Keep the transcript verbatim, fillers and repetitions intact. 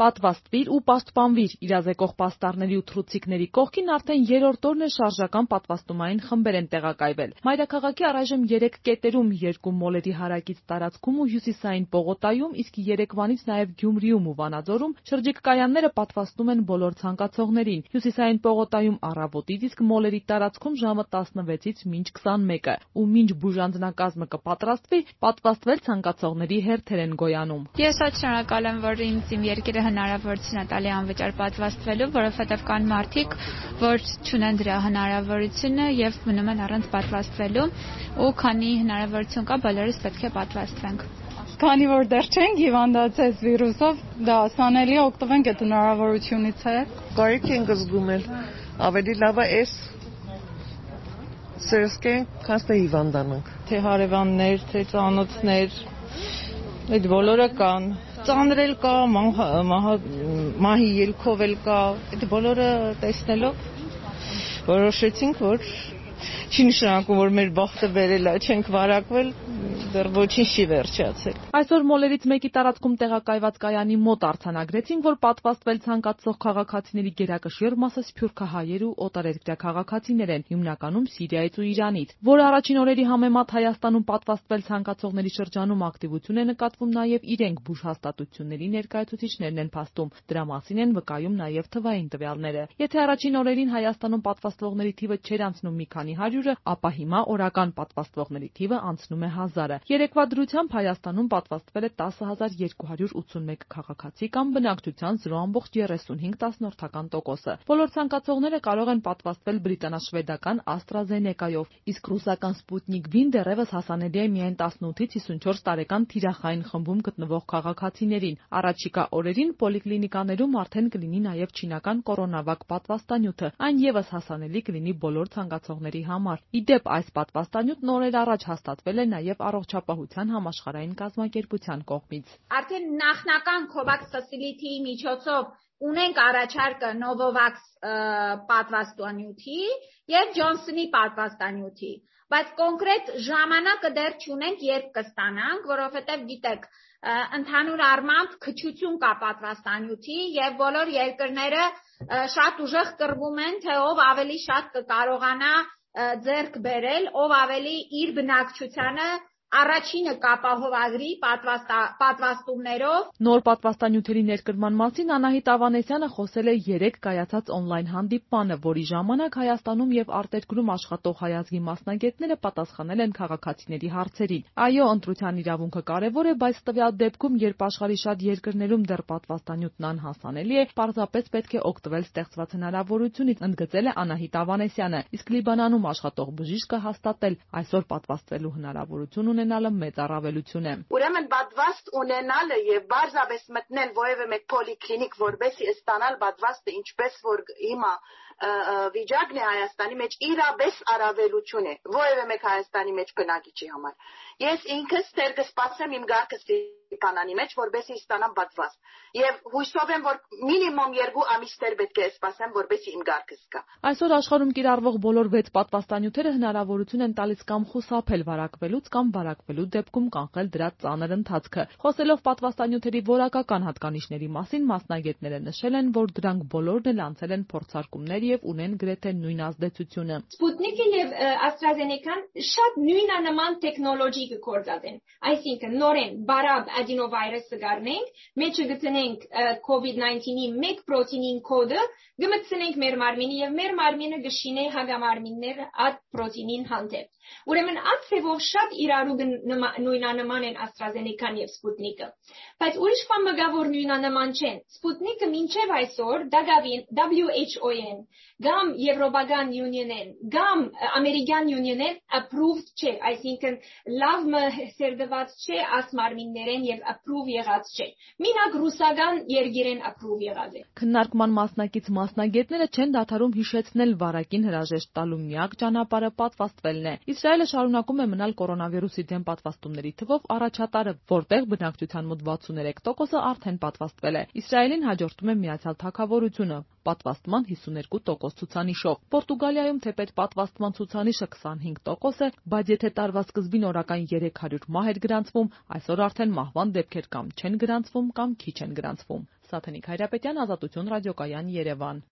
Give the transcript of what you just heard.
Պատվաստվիր ու պաշտպանվիր իրազեկող պաստառների ու թռուցիկների կողքին արդեն երրորդ օրն է շարժական պատվաստումային խմբեր են տեղակայվել։ Մայրաքաղաքի առայժմ երեք կետերում, երկու մոլերի հարակից տարածքում ու հյուսիսային պողոտայում, իսկ երեկվանից նաև Գյումրիում ու Վանաձորում շրջիկ կայանները պատվաստում են բոլոր ցանկացողներին։ Հյուսիսային պողոտայում առավոտից, իսկ մոլերի տարածքում ժամը տասնվեցից մինչ քսանմեկը, ու մինչ բուժանձնակազմը կպատրաստվի, պատվաստվել ցանկացողների հերթեր են գոյանում։ Ես շատ շնորհակալ եմ, որ ինձ իմ երկիրը հնարավորություն է տալի անվճար պատվաստվելու, որովհետև կան մարդիկ, որ չունեն դրա հնարավորությունը եւ մնում են առանց պատվաստվելու, ու քանի հնարավորություն կա, բոլորս պետք է պատվաստվենք։ Քանի որ դեռ չենք հիվանդացել վիրուսով, դա ասանելի է, օգտվենք այդ հնարավորությունից է։ Կարիք ենք զգում էլ, ավելի լավ է էս սերսկեն, քան թե հիվանդանանք։ Թե հարևաններ, թե ծանոթներ, այդ բոլորը կան։ Ծանր էլ կա, մահի ելքով էլ կա, այդ բոլորը տեսնելով որոշեցինք, որ չի նշանակում, որ մեր բախտը բերել է, չենք վարակվել, դեռ ոչինչ չի վերջացել։ Այսօր մոլերից մեկի տարածքում տեղակայված կայանի մոտ արձանագրեցինք, որ պատվաստվել ցանկացող քաղաքացիների գերակշիռ մասը սփյուռքահայեր ու օտարերկրյա քաղաքացիներ են, հիմնականում Սիրիայից ու Իրանից։ Որ առաջին օրերի համեմատ Հայաստանում պատվաստվել ցանկացողների շրջանում ակտիվություն է նկատվում նաև իրենք բուժհաստատությունների ներկայացուցիչներն են փաստում։ Դրա մասին են վկայում նաև թվային տվյալները։ Եթե առաջին օրերին Հայաստանում պատվաստվողների թիվը չէր անցնում մի քանի հարյուրը, ապա հիմա օրական պատվաստվողների թիվը անցնում է հազարը։ Երեկվա դրությամբ Հայաստանում պատվաստվել է տասը հազար երկու հարյուր ութսունմեկ քաղաքացի կամ բնակչության զրո տասնյոթ երեսունհինգ տոկոսը։ Բոլոր ցանկացողները կարող են պատվաստվել բրիտանա-շվեդական AstraZeneca-ով, իսկ ռուսական Sputnik V-ն դեռևս հասանելի է միայն տասնութից հիսունչորս տարեկան թիրախային խմբում գտնվող քաղաքացիներին։ Առաջիկա օրերին պոլիկլինիկաներում արդեն կլինի նաև չինական կորոնավակ պատվաստանյութը, այն ևս հասանելի կլինի բոլոր ցանկացողների համար։ Ի դեպ, այս պատվաստանյութն օրեր առաջ հաստատվել է նաև Առողջապահության համաշխարհային կազմակերպության կողմից։ Արդեն նախնական COVAX facility-ի միջոցով ունենք առաջարկը Novavax պատվաստանյութի եւ Johnson-ի պատվաստանյութի, բայց կոնկրետ ժամանակը դեռ չունենք, երբ կստանանք, որովհետեւ գիտեք, ընդհանուր առմամբ քչություն կա պատվաստանյութի եւ բոլոր երկրները շատ ուժեղ կռվում են, թե ով ավելի շատ կկարողանա ձեռք բերել, ով ավելի իր բնակչությանը առաջինը կապահովագրի պատվաստումներով։ Նոր պատվաստանյութերի ներկրման մասին Անահիտ Ավանեսյանը խոսել է երեկ կայացած օնլայն հանդիպմանը, որի ժամանակ Հայաստանում եւ արտերկրում աշխատող հայ ազգի մասնագետները պատասխանել են քաղաքացիների հարցերին։ Այո, ընտրության իրավունքը կարևոր է, բայց տվյալ դեպքում, երբ աշխարհի շատ երկրներում դեռ պատվաստանյութն անհասանելի է, պարզապես պետք է օգտվել ստեղծված հնարավորությունից, ընդգծել է Անահիտ Ավանեսյանը։ Իսկ Լիբանանում աշխատող բժիշկը հաստատել այսօր պատվաստվելու հնարավորություն ունենալը մեծ առավելություն է։ Ուրեմն պատվաստ ունենալը եւ բարձրապես մտնել որևէ մեկ պոլիկլինիկ, որովհետեւ ստանալ պատվաստը, ինչպես որ հիմա վիճակն է Հայաստանի մեջ, իրապես առավելություն է որևէ մեկ Հայաստանի մեջ բնակիչի համար։ Ես ինքս դեռ կսպասեմ իմ գարկը Ստեփանանի մեջ, որովհետեւ ստանամ պատվաստ։ Եվ հույսով եմ, որ մինիմում երկու ամիս դեռ պետք է սպասեմ, որովհետեւ իմ գարկս գա։ Այսօր աշխարհում կիրառվող բոլոր վեց պատվաստանյութերը հնարավորություն են տալիս կամ խուսափել վարակվելուց կամ վարակվելու դեպքում կանխել դրա ծանր ընթացքը։ Խոսելով պատվաստանյութերի որակական հատկանիշների մասին, մասնագետները նշել են, որ դրանք բոլորն էլ անցել են փորձարկումներ եւ ունեն գրեթե նույն ազդեցությունը։ Sputnik-ը եւ AstraZeneca-ն շատ նույնանման տեխնոլոգի կգործածեն։ Այսինքն նորեն բարակ adenovirus-ը գարնենք, մեջը գտնենք COVID nineteen-ի մեկ պրոտեինին կոդը, գմտցնենք մեր մարմինի եւ մեր մարմինը գշինե հագամարմինները այդ պրոտեինին հանդեպ։ Ուրեմն այդ ցևով շատ իրարու նույնանման են AstraZeneca-ն եւ Sputnik-ը։ Բայց ուրիշ բան մգավոր նույնանման չեն։ Sputnik-ը մինչեւ այսօր W H O-ն, գամ Եվրոպական Union-ն, գամ Ամերիկյան Union-ն approved չէ, այսինքն լավ սերտված չէ աս մարմիններեն եւ approve եղած չէ։ Մինակ ռուսական երկիրեն approve եղած է։ Քննարկման մասնակից մասնագետները չեն դադարում հիշեցնել վարակին հրաժեշտ տալու միակ ճանապարհը պատվաստվելն է։ Իսրայելը շարունակում է մնալ կորոնավիրուսի դեմ պատվաստումների թվով առաջատարը, որտեղ բնակչության մոտ վաթսուններեք տոկոսը արդեն պատվաստվել է։ Իսրայելին հաջորդում է Միացյալ Թագավորությունը պատվաստման հիսուներկու տոկոս ցուցանիշով։ Պորտուգալիայում թեպետ պատվաստման ցուցանիշը քսանհինգ տոկոս է, բայց եթե տարվա սկզբին օրական երեք հարյուր մահ էր գրանցվում, այսօր արդեն մահվան դեպքեր կամ չեն գրանցվում, կամ քիչ են գրանցվում։ Սաթենիկ Հայրապետյան, Ազատություն ռադիոկայան, Երևան։